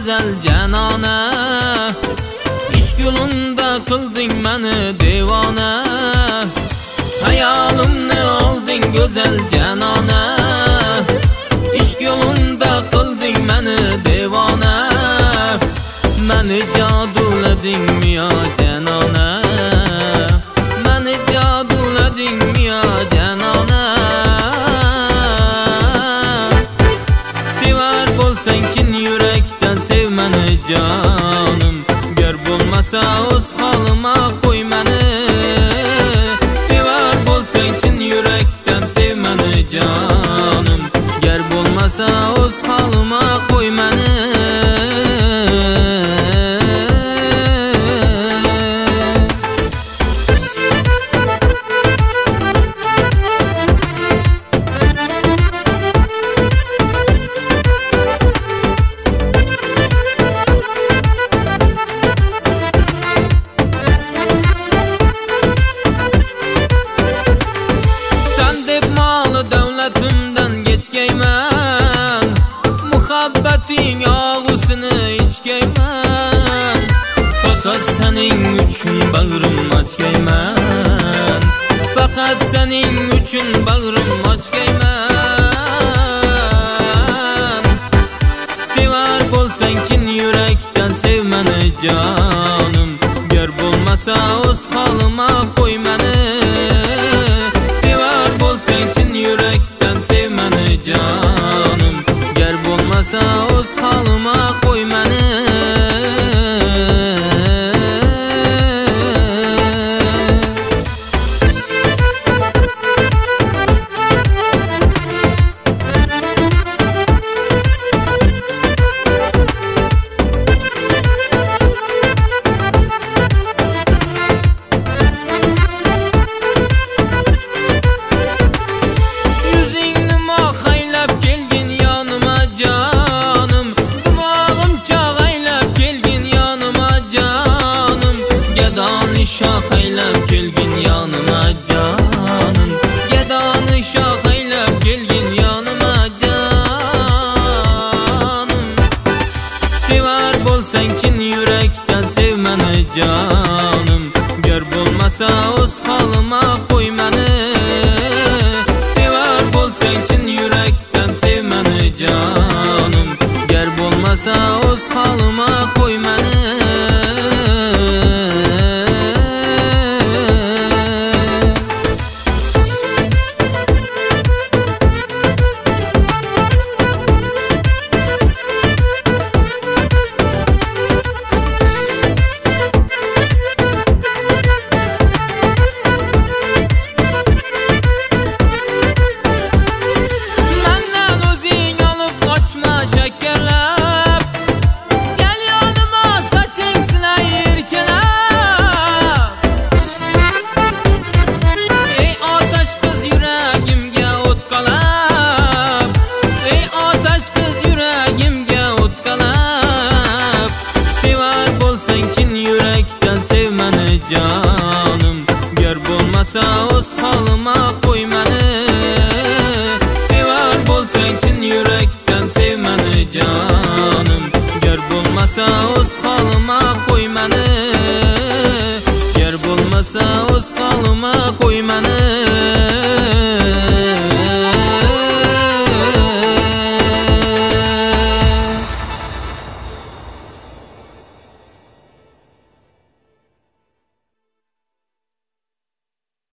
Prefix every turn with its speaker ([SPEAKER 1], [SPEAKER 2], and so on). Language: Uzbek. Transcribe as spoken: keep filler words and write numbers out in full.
[SPEAKER 1] go'zal janona, ishq yo'lunda qilding meni devona. Hayolimni olding go'zal janona, ishq yo'lunda qilding meni devona. Meni jadulading miyo janona, meni jadulading miyo janona. Sevar bo'lsang chin yurakdan sev meni jonim, gar bo'lmasa o'z holima qo'y meni. Sevar bo'lsang chin yurakdan sev meni jonim, gar bo'lmasa o'z holima qo'y meni. Davlatimdan kechgayman, muhabbating og'usini ichgayman. Faqat sening uchun bag'rim ochgayman, faqat sening uchun bag'rim ochgayman. Sevar bo'lsang chin yurakdan sev meni jonim, gar bo'lmasa o'z holima qo'y meni. Sevar bo'lsang chin yurakdan sev meni jonim, gar bo'lmasa o'z holima qo'y meni. Shohaylab kelgin yonima jonim, gadoni shohaylab kelgin yonima jonim. Sevar bo'lsang chin yurakdan sev meni jonim, gar bo'lmasa o'z holima qo'y meni. Sevar bo'lsang chin yurakdan sev meni jonim, gar bo'lmasa o'z holima qo'y meni. Jonim, gar bo'lmasa o'z holima qo'y meni. Sevar bo'lsang chin yurakdan sev meni jonim, gar bo'lmasa o'z holima qo'y meni. Gar bo'lmasa o'z holima qo'y meni.